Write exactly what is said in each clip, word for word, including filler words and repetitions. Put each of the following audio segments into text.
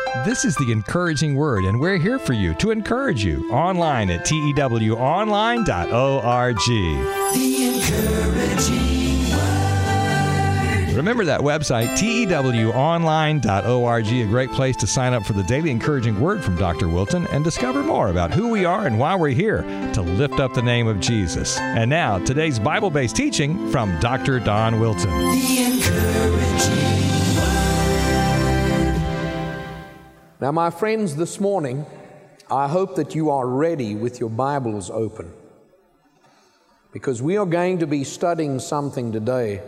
This is the Encouraging Word, and we're here for you to encourage you online at T E W online dot org. The Encouraging Word. Remember that website, T E W online dot org, a great place to sign up for the daily encouraging word from Doctor Wilton and discover more about who we are and why we're here to lift up the name of Jesus. And now, today's Bible-based teaching from Doctor Don Wilton. The Encouraging Now, my friends, this morning, I hope that you are ready with your Bibles open, because we are going to be studying something today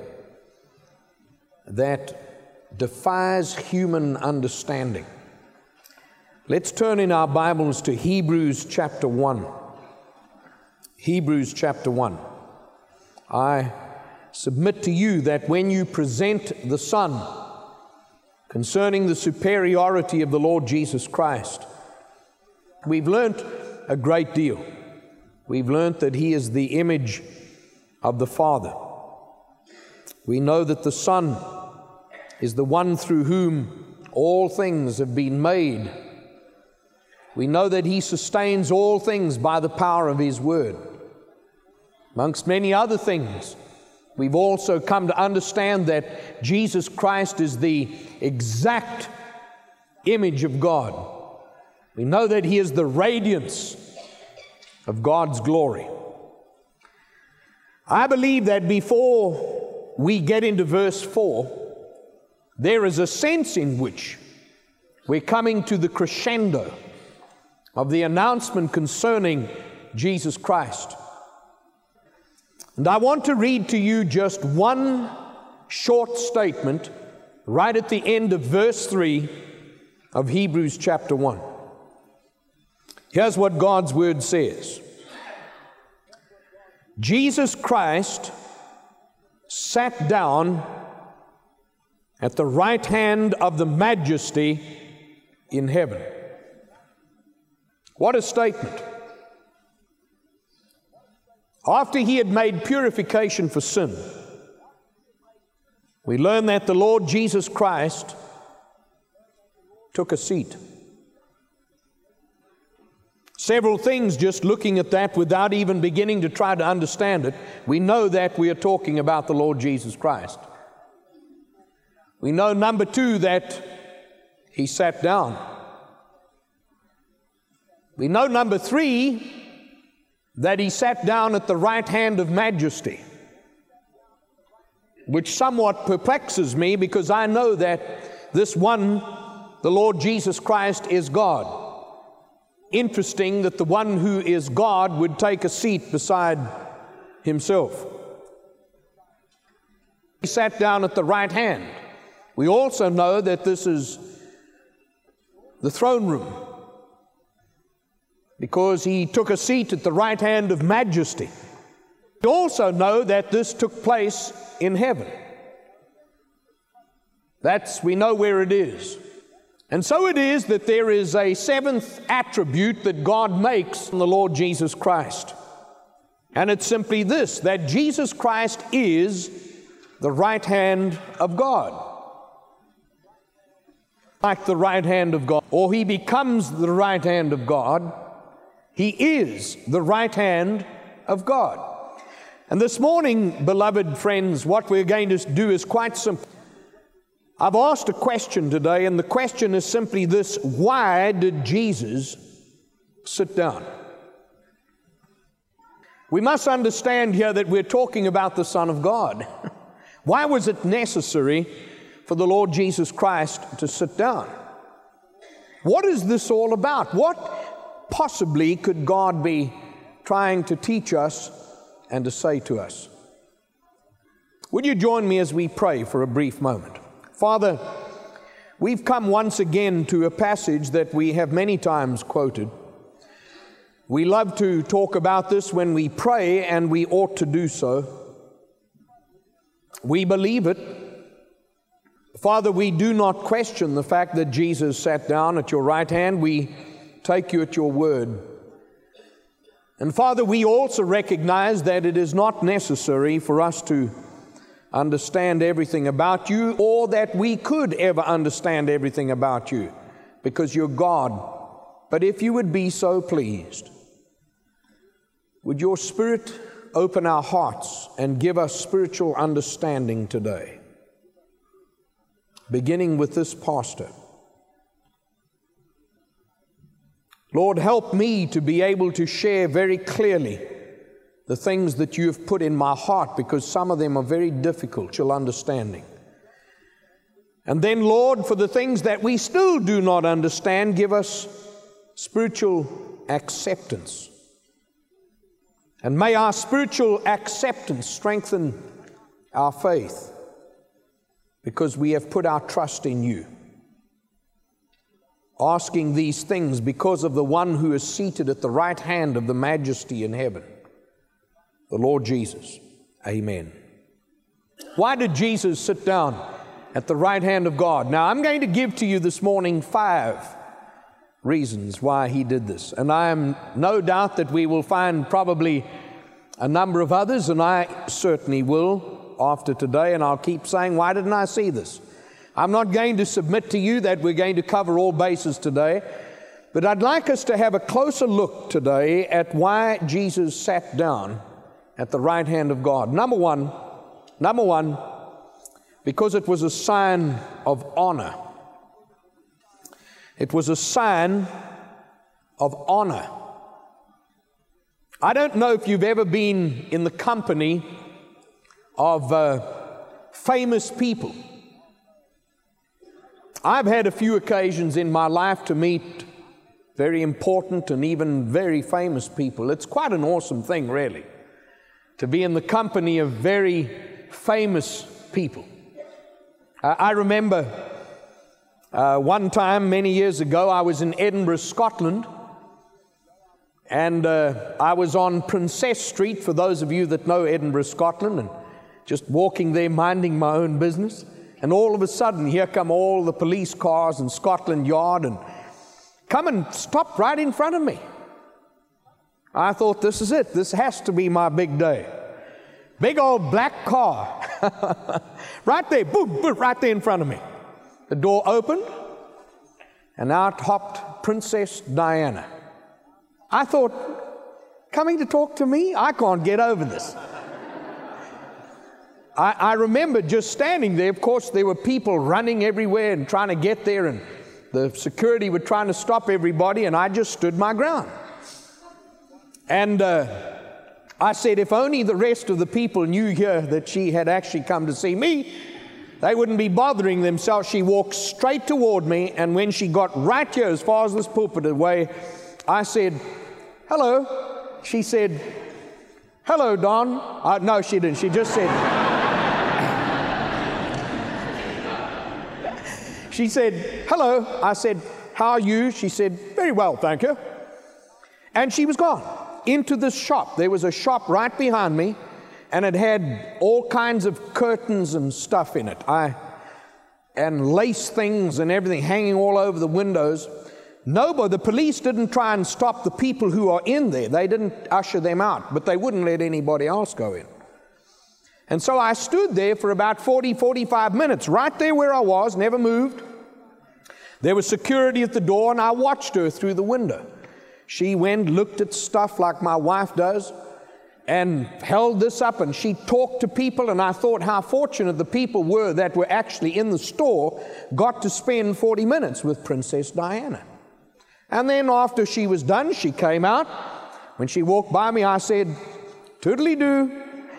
that defies human understanding. Let's turn in our Bibles to Hebrews chapter one. Hebrews chapter one. I submit to you that when you present the Son, concerning the superiority of the Lord Jesus Christ, we've learnt a great deal. We've learnt that He is the image of the Father. We know that the Son is the one through whom all things have been made. We know that He sustains all things by the power of His Word. Amongst many other things, we've also come to understand that Jesus Christ is the exact image of God. We know that He is the radiance of God's glory. I believe that before we get into verse four, there is a sense in which we're coming to the crescendo of the announcement concerning Jesus Christ. And I want to read to you just one short statement right at the end of verse three of Hebrews chapter one. Here's what God's Word says. Jesus Christ sat down at the right hand of the Majesty in heaven. What a statement. After He had made purification for sin, we learn that the Lord Jesus Christ took a seat. Several things, just looking at that without even beginning to try to understand it, we know that we are talking about the Lord Jesus Christ. We know, number two, that He sat down. We know, number three, that He sat down at the right hand of Majesty, which somewhat perplexes me, because I know that this one, the Lord Jesus Christ, is God. Interesting that the one who is God would take a seat beside Himself. He sat down at the right hand. We also know that this is the throne room, because He took a seat at the right hand of Majesty. We also know that this took place in heaven. That's, we know where it is. And so it is that there is a seventh attribute that God makes in the Lord Jesus Christ. And it's simply this, that Jesus Christ is the right hand of God. Like the right hand of God, or He becomes the right hand of God. He is the right hand of God. And this morning, beloved friends, what we're going to do is quite simple. I've asked a question today, and the question is simply this: why did Jesus sit down? We must understand here that we're talking about the Son of God. Why was it necessary for the Lord Jesus Christ to sit down? What is this all about? What possibly could God be trying to teach us and to say to us? Would you join me as we pray for a brief moment? Father, we've come once again to a passage that we have many times quoted. We love to talk about this when we pray, and we ought to do so. We believe it. Father, we do not question the fact that Jesus sat down at your right hand. We take you at your word. And Father, we also recognize that it is not necessary for us to understand everything about you, or that we could ever understand everything about you, because you're God. But if you would be so pleased, would your Spirit open our hearts and give us spiritual understanding today, beginning with this pastor. Lord, help me to be able to share very clearly the things that you have put in my heart, because some of them are very difficult to understanding. And then, Lord, for the things that we still do not understand, give us spiritual acceptance. And may our spiritual acceptance strengthen our faith, because we have put our trust in you. Asking these things because of the one who is seated at the right hand of the majesty in heaven, the Lord Jesus. Amen. Why did Jesus sit down at the right hand of God? Now, I'm going to give to you this morning five reasons why he did this. And I am no doubt that we will find probably a number of others, and I certainly will after today, and I'll keep saying, why didn't I see this? I'm not going to submit to you that we're going to cover all bases today, but I'd like us to have a closer look today at why Jesus sat down at the right hand of God. Number one, number one, because it was a sign of honor. It was a sign of honor. I don't know if you've ever been in the company of uh, famous people. I've had a few occasions in my life to meet very important and even very famous people. It's quite an awesome thing, really, to be in the company of very famous people. Uh, I remember uh, one time many years ago, I was in Edinburgh, Scotland, and uh, I was on Princess Street, for those of you that know Edinburgh, Scotland, and just walking there minding my own business. And all of a sudden, here come all the police cars and Scotland Yard and come and stop right in front of me. I thought, this is it. This has to be my big day. Big old black car. Right there, boom, boom, right there in front of me. The door opened, and out hopped Princess Diana. I thought, coming to talk to me? I can't get over this. I, I remember just standing there. Of course, there were people running everywhere and trying to get there, and the security were trying to stop everybody, and I just stood my ground. And uh, I said, if only the rest of the people knew here that she had actually come to see me, they wouldn't be bothering themselves. She walked straight toward me, and when she got right here, as far as this pulpit away, I said, hello. She said, hello, Don. Uh, no, she didn't. She just said... She said, hello. I said, how are you? She said, very well, thank you. And she was gone into this shop. There was a shop right behind me, and it had all kinds of curtains and stuff in it. I and lace things and everything hanging all over the windows. Nobody, the police didn't try and stop the people who are in there. They didn't usher them out, but they wouldn't let anybody else go in. And so I stood there for about forty, forty-five minutes, right there where I was, never moved. There was security at the door, and I watched her through the window. She went, looked at stuff like my wife does, and held this up, and she talked to people, and I thought how fortunate the people were that were actually in the store, got to spend forty minutes with Princess Diana. And then after she was done, she came out. When she walked by me, I said, toodly-doo,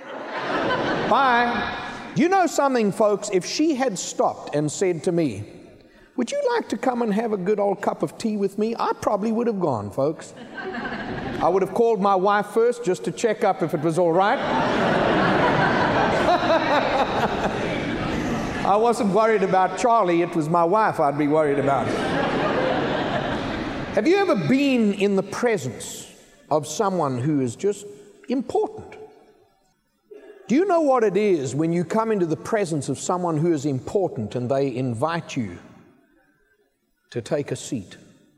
bye. Do you know something, folks? If she had stopped and said to me, would you like to come and have a good old cup of tea with me? I probably would have gone, folks. I would have called my wife first just to check up if it was all right. I wasn't worried about Charlie. It was my wife I'd be worried about. Have you ever been in the presence of someone who is just important? Do you know what it is when you come into the presence of someone who is important and they invite you to take a seat?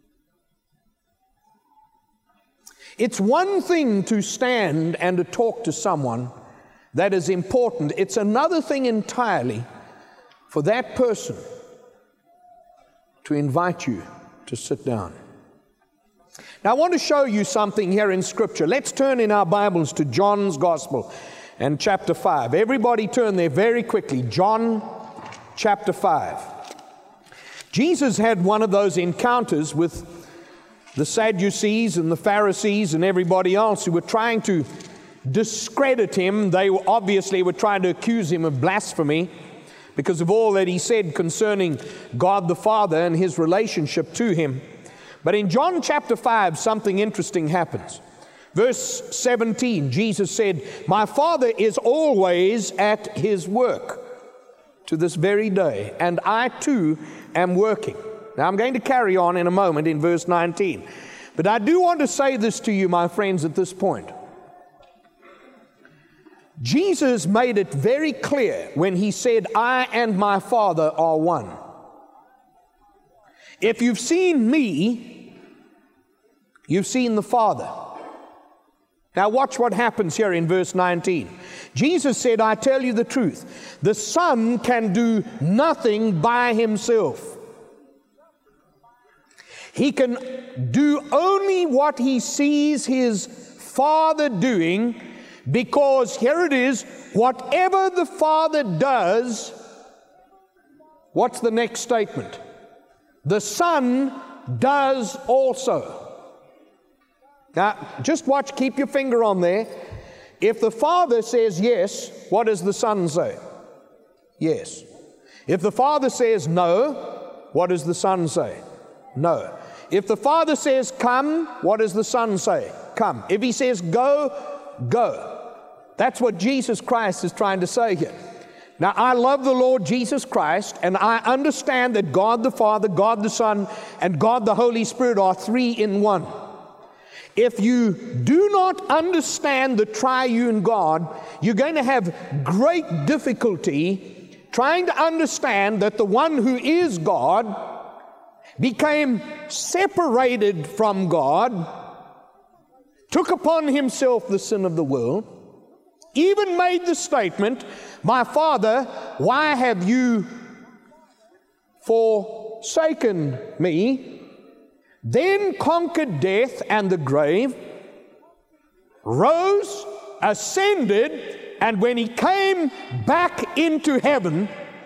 It's one thing to stand and to talk to someone that is important. It's another thing entirely for that person to invite you to to sit down. Now I want to show you something here in Scripture. Let's turn in our Bibles to John's Gospel and chapter five. Everybody turn there very quickly. John chapter five. Jesus had one of those encounters with the Sadducees and the Pharisees and everybody else who were trying to discredit him. They were obviously were trying to accuse him of blasphemy because of all that he said concerning God the Father and his relationship to him. But in John chapter five, something interesting happens. Verse seventeen, Jesus said, "My Father is always at his work to this very day, and I too am working." Now I'm going to carry on in a moment in verse nineteen. But I do want to say this to you, my friends, at this point. Jesus made it very clear when he said, "I and my Father are one." If you've seen me, you've seen the Father. Now watch what happens here in verse nineteen. Jesus said, "I tell you the truth, the Son can do nothing by himself. He can do only what he sees his Father doing, because here it is, whatever the Father does," what's the next statement? "The Son does also." Now, just watch, keep your finger on there. If the Father says yes, what does the Son say? Yes. If the Father says no, what does the Son say? No. If the Father says come, what does the Son say? Come. If he says go, go. That's what Jesus Christ is trying to say here. Now, I love the Lord Jesus Christ, and I understand that God the Father, God the Son, and God the Holy Spirit are three in one. If you do not understand the triune God, you're going to have great difficulty trying to understand that the one who is God became separated from God, took upon himself the sin of the world, even made the statement, "My Father, why have you forsaken me?" Then conquered death and the grave, rose, ascended, and when he came back into heaven,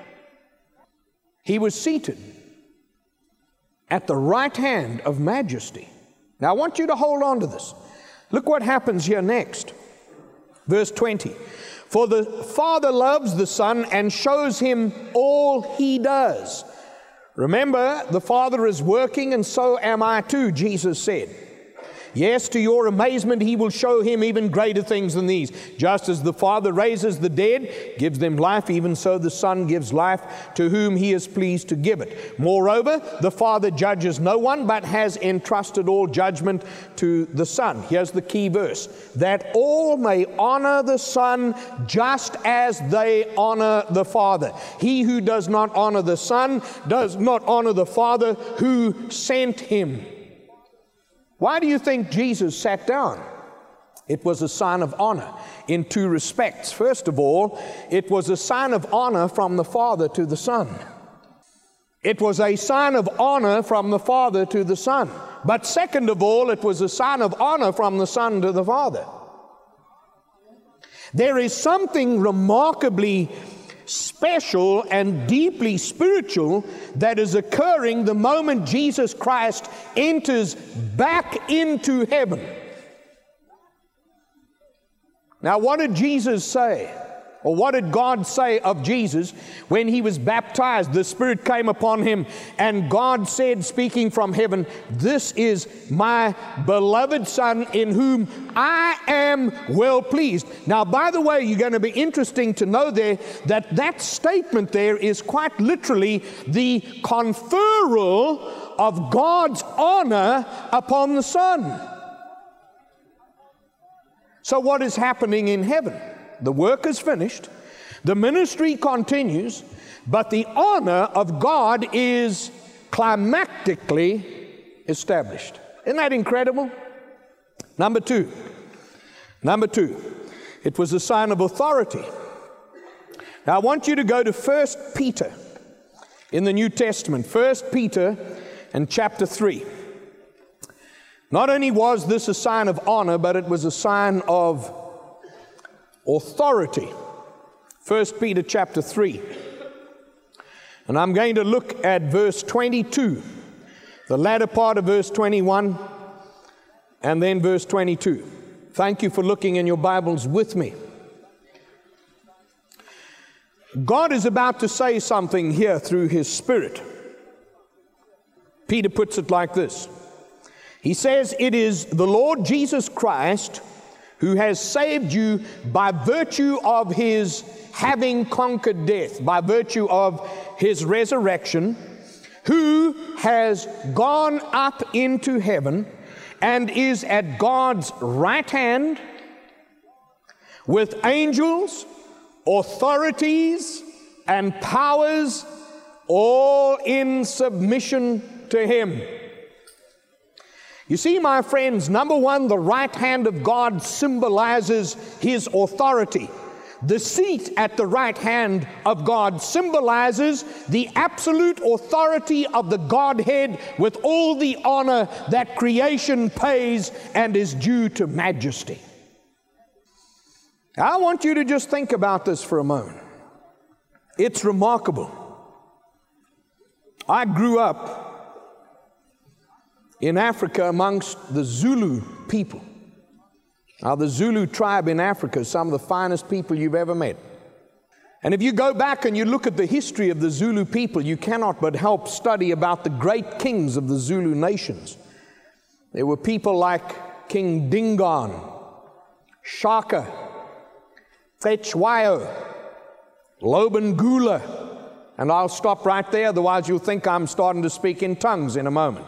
he was seated at the right hand of majesty. Now I want you to hold on to this. Look what happens here next. Verse twenty. "For the Father loves the Son and shows him all he does." Remember, the Father is working, and so am I too, Jesus said. "Yes, to your amazement, he will show him even greater things than these. Just as the Father raises the dead, gives them life, even so the Son gives life to whom he is pleased to give it. Moreover, the Father judges no one, but has entrusted all judgment to the Son." Here's the key verse. "That all may honor the Son just as they honor the Father. He who does not honor the Son does not honor the Father who sent him." Why do you think Jesus sat down? It was a sign of honor in two respects. First of all, it was a sign of honor from the Father to the Son. It was a sign of honor from the Father to the Son. But second of all, it was a sign of honor from the Son to the Father. There is something remarkably special and deeply spiritual that is occurring the moment Jesus Christ enters back into heaven. Now, what did Jesus say? Or what did God say of Jesus when he was baptized? The Spirit came upon him, and God said, speaking from heaven, "This is my beloved Son in whom I am well pleased." Now, by the way, you're going to be interesting to know there that that statement there is quite literally the conferral of God's honor upon the Son. So what is happening in heaven? The work is finished, the ministry continues, but the honor of God is climactically established. Isn't that incredible? Number two, number two, it was a sign of authority. Now I want you to go to First Peter in the New Testament, First Peter and chapter three. Not only was this a sign of honor, but it was a sign of authority. First Peter chapter three. And I'm going to look at verse twenty-two, the latter part of verse twenty-one, and then verse twenty-two. Thank you for looking in your Bibles with me. God is about to say something here through His Spirit. Peter puts it like this. He says, "It is the Lord Jesus Christ who has saved you by virtue of His having conquered death, by virtue of His resurrection, who has gone up into heaven and is at God's right hand with angels, authorities, and powers, all in submission to Him." You see, my friends, number one, the right hand of God symbolizes His authority. The seat at the right hand of God symbolizes the absolute authority of the Godhead with all the honor that creation pays and is due to majesty. I want you to just think about this for a moment. It's remarkable. I grew up in Africa amongst the Zulu people. Now, the Zulu tribe in Africa is some of the finest people you've ever met. And if you go back and you look at the history of the Zulu people, you cannot but help study about the great kings of the Zulu nations. There were people like King Dingaan, Shaka, Cetshwayo, Lobengula, and I'll stop right there, otherwise you'll think I'm starting to speak in tongues in a moment.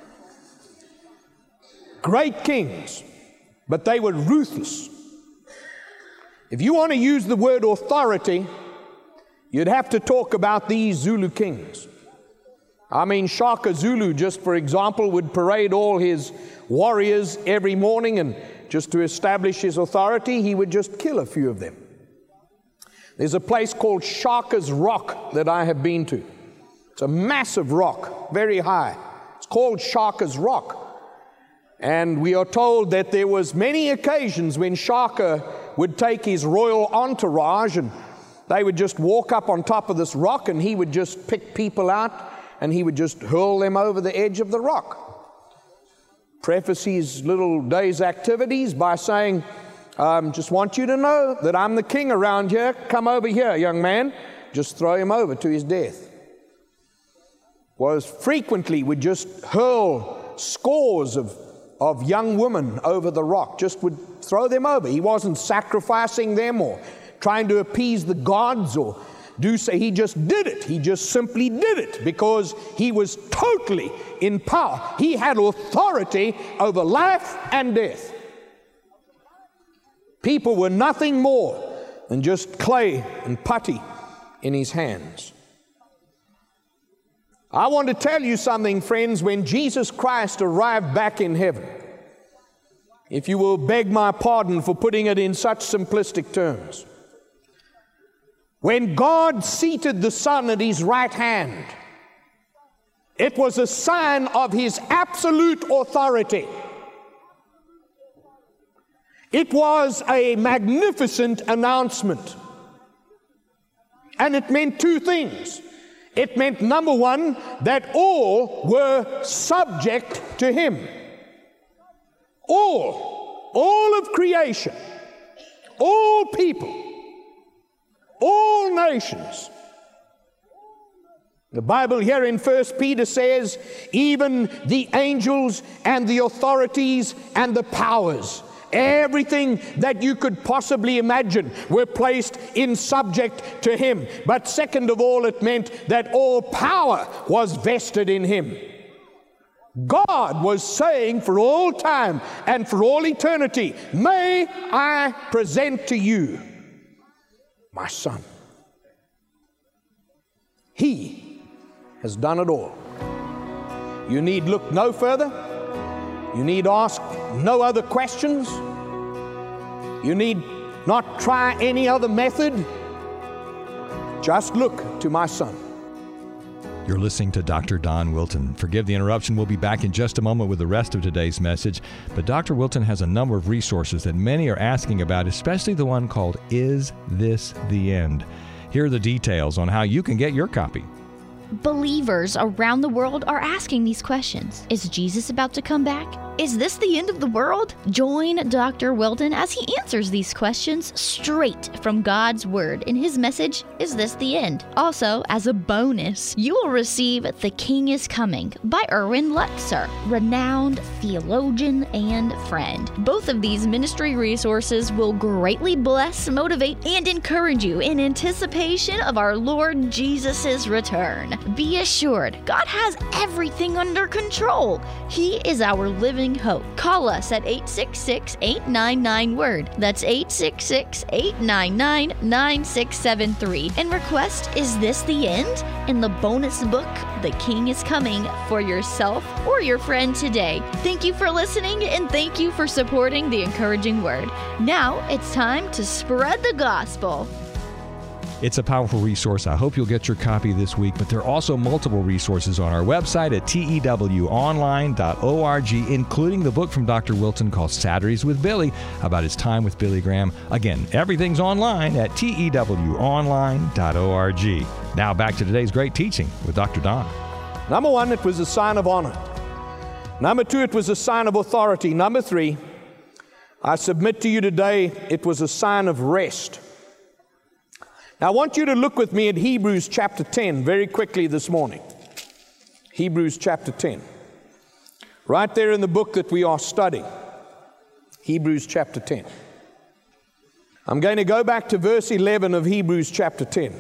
Great kings, but they were ruthless. If you want to use the word authority, you'd have to talk about these Zulu kings. I mean, Shaka Zulu, just for example, would parade all his warriors every morning, and just to establish his authority, he would just kill a few of them. There's a place called Shaka's Rock that I have been to. It's a massive rock, very high. It's called Shaka's Rock. And we are told that there was many occasions when Shaka would take his royal entourage and they would just walk up on top of this rock, and he would just pick people out and he would just hurl them over the edge of the rock. Preface his little day's activities by saying, um, just want you to know that I'm the king around here. Come over here, young man. Just throw him over to his death. Was frequently would just hurl scores of of young women over the rock, just would throw them over. He wasn't sacrificing them or trying to appease the gods or do so. He just did it. He just simply did it because he was totally in power. He had authority over life and death. People were nothing more than just clay and putty in his hands. I want to tell you something, friends. When Jesus Christ arrived back in heaven, if you will beg my pardon for putting it in such simplistic terms, when God seated the Son at His right hand, it was a sign of His absolute authority. It was a magnificent announcement. And it meant two things. It meant, number one, that all were subject to Him. All, all of creation, all people, all nations. The Bible here in First Peter says, even the angels and the authorities and the powers, everything that you could possibly imagine were placed in subject to Him. But second of all, it meant that all power was vested in Him. God was saying for all time and for all eternity, may I present to you my Son. He has done it all. You need look no further. You need ask no other questions. You need not try any other method. Just look to my Son. You're listening to Doctor Don Wilton. Forgive the interruption. We'll be back in just a moment with the rest of today's message. But Doctor Wilton has a number of resources that many are asking about, especially the one called Is This the End? Here are the details on how you can get your copy. Believers around the world are asking these questions. Is Jesus about to come back? Is this the end of the world? Join Doctor Wilton as he answers these questions straight from God's Word in his message, Is This the End? Also, as a bonus, you will receive The King is Coming by Erwin Lutzer, renowned theologian and friend. Both of these ministry resources will greatly bless, motivate, and encourage you in anticipation of our Lord Jesus' return. Be assured, God has everything under control. He is our living hope. Call us at eight six six, eight nine nine, word. That's eight six six, eight nine nine, nine six seven three. And request Is This the End? In the bonus book, The King is Coming, for yourself or your friend today. Thank you for listening, and thank you for supporting the encouraging word. Now it's time to spread the gospel. It's a powerful resource. I hope you'll get your copy this week, but there are also multiple resources on our website at T E W online dot org, including the book from Doctor Wilton called Saturdays with Billy, about his time with Billy Graham. Again, everything's online at T E W online dot org. Now back to today's great teaching with Doctor Don. Number one, it was a sign of honor. Number two, it was a sign of authority. Number three, I submit to you today, it was a sign of rest. Now, I want you to look with me at Hebrews chapter ten very quickly this morning. Hebrews chapter ten. Right there in the book that we are studying. Hebrews chapter ten. I'm going to go back to verse eleven of Hebrews chapter ten.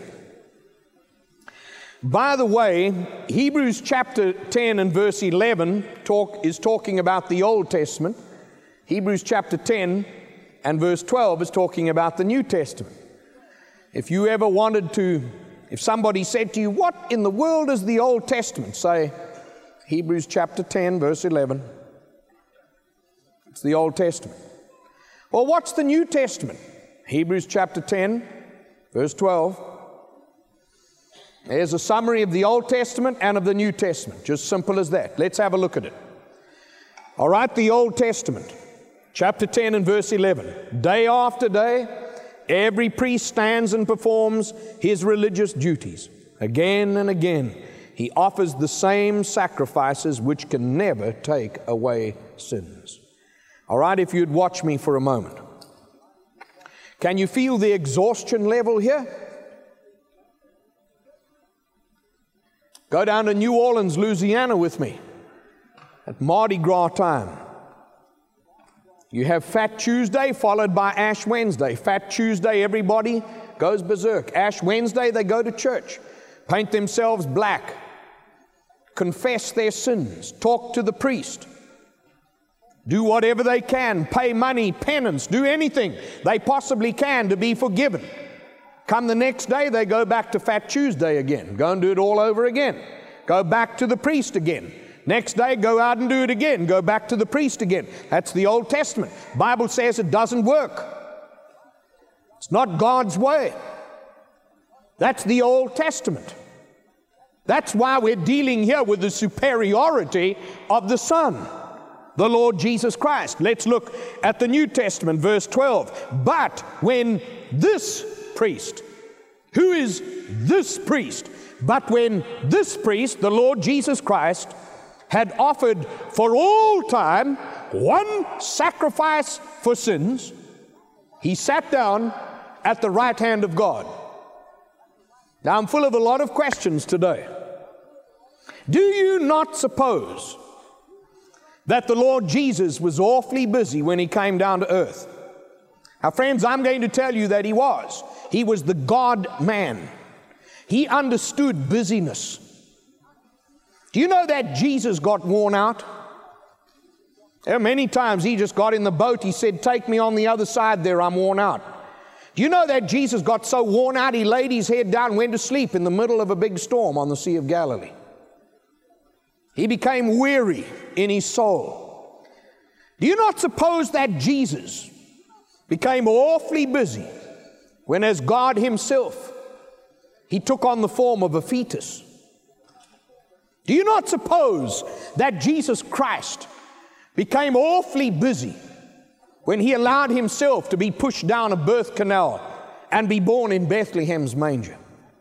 By the way, Hebrews chapter ten and verse eleven talk, is talking about the Old Testament. Hebrews chapter ten and verse twelve is talking about the New Testament. If you ever wanted to, if somebody said to you, what in the world is the Old Testament? Say, Hebrews chapter ten, verse eleven. It's the Old Testament. Well, what's the New Testament? Hebrews chapter ten, verse twelve. There's a summary of the Old Testament and of the New Testament. Just simple as that. Let's have a look at it. All right, the Old Testament, chapter ten and verse eleven. Day after day, every priest stands and performs his religious duties. Again and again, he offers the same sacrifices which can never take away sins. All right, if you'd watch me for a moment. Can you feel the exhaustion level here? Go down to New Orleans, Louisiana with me at Mardi Gras time. You have Fat Tuesday followed by Ash Wednesday. Fat Tuesday, everybody goes berserk. Ash Wednesday, they go to church, paint themselves black, confess their sins, talk to the priest, do whatever they can, pay money, penance, do anything they possibly can to be forgiven. Come the next day, they go back to Fat Tuesday again, go and do it all over again. Go back to the priest again. Next day, go out and do it again. Go back to the priest again. That's the Old Testament. Bible says it doesn't work. It's not God's way. That's the Old Testament. That's why we're dealing here with the superiority of the Son, the Lord Jesus Christ. Let's look at the New Testament, verse twelve. But when this priest, who is this priest? But when this priest, the Lord Jesus Christ, had offered for all time one sacrifice for sins, he sat down at the right hand of God. Now, I'm full of a lot of questions today. Do you not suppose that the Lord Jesus was awfully busy when he came down to earth? Now, friends, I'm going to tell you that he was. He was the God-man. He understood busyness. Do you know that Jesus got worn out? There are many times he just got in the boat. He said, take me on the other side there, I'm worn out. Do you know that Jesus got so worn out, he laid his head down and went to sleep in the middle of a big storm on the Sea of Galilee? He became weary in his soul. Do you not suppose that Jesus became awfully busy when, as God himself, he took on the form of a fetus? Do you not suppose that Jesus Christ became awfully busy when he allowed himself to be pushed down a birth canal and be born in Bethlehem's manger?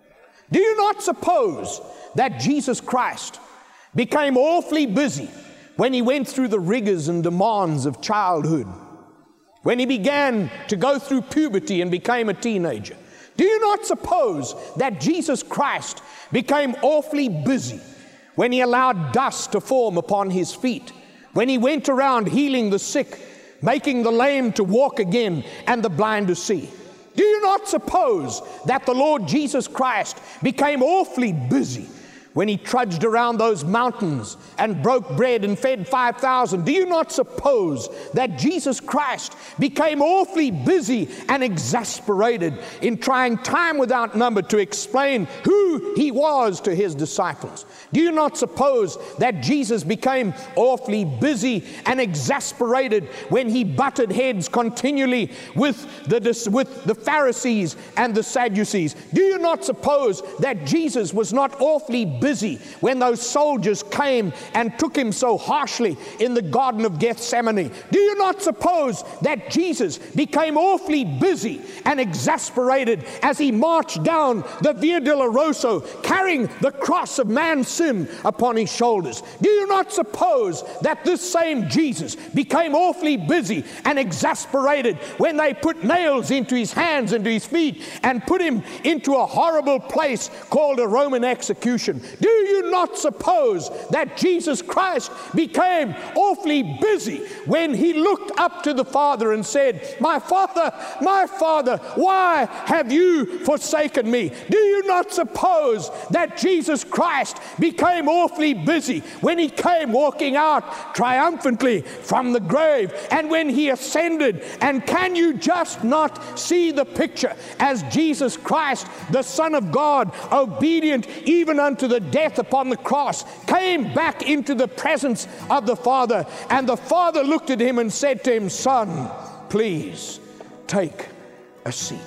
Do you not suppose that Jesus Christ became awfully busy when he went through the rigors and demands of childhood, when he began to go through puberty and became a teenager? Do you not suppose that Jesus Christ became awfully busy when he allowed dust to form upon his feet, when he went around healing the sick, making the lame to walk again and the blind to see? Do you not suppose that the Lord Jesus Christ became awfully busy when he trudged around those mountains and broke bread and fed five thousand? Do you not suppose that Jesus Christ became awfully busy and exasperated in trying time without number to explain who he was to his disciples? Do you not suppose that Jesus became awfully busy and exasperated when he butted heads continually with the, with the Pharisees and the Sadducees? Do you not suppose that Jesus was not awfully busy when those soldiers came and took him so harshly in the Garden of Gethsemane? Do you not suppose that Jesus became awfully busy and exasperated as he marched down the Via Dolorosa carrying the cross of man's sin upon his shoulders? Do you not suppose that this same Jesus became awfully busy and exasperated when they put nails into his hands and to his feet and put him into a horrible place called a Roman execution? Do you not suppose that Jesus Christ became awfully busy when he looked up to the Father and said, "My Father, my Father, why have you forsaken me?" Do you not suppose that Jesus Christ became awfully busy when he came walking out triumphantly from the grave and when he ascended? And can you just not see the picture as Jesus Christ, the Son of God, obedient even unto the death upon the cross, came back into the presence of the Father, and the Father looked at him and said to him, "Son, please take a seat."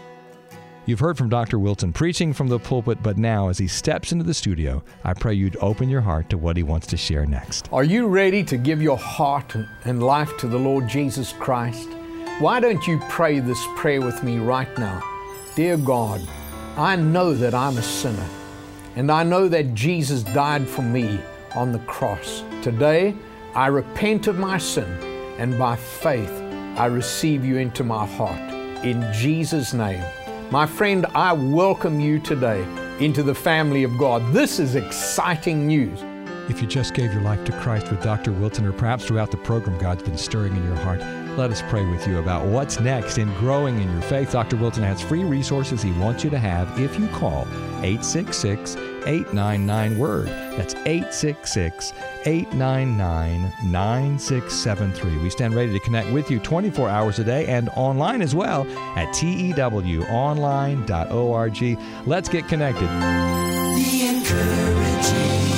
You've heard from Doctor Wilton preaching from the pulpit, but now as he steps into the studio, I pray you'd open your heart to what he wants to share next. Are you ready to give your heart and life to the Lord Jesus Christ? Why don't you pray this prayer with me right now? Dear God, I know that I'm a sinner, and I know that Jesus died for me on the cross. Today, I repent of my sin, and by faith, I receive you into my heart. In Jesus' name. My friend, I welcome you today into the family of God. This is exciting news. If you just gave your life to Christ with Doctor Wilton, or perhaps throughout the program God's been stirring in your heart, let us pray with you about what's next in growing in your faith. Doctor Wilton has free resources he wants you to have if you call eight six six, eight nine nine, WORD. That's eight six six, eight nine nine, nine six seven three. We stand ready to connect with you twenty-four hours a day and online as well at T E W online dot org. Let's get connected. The Encouraging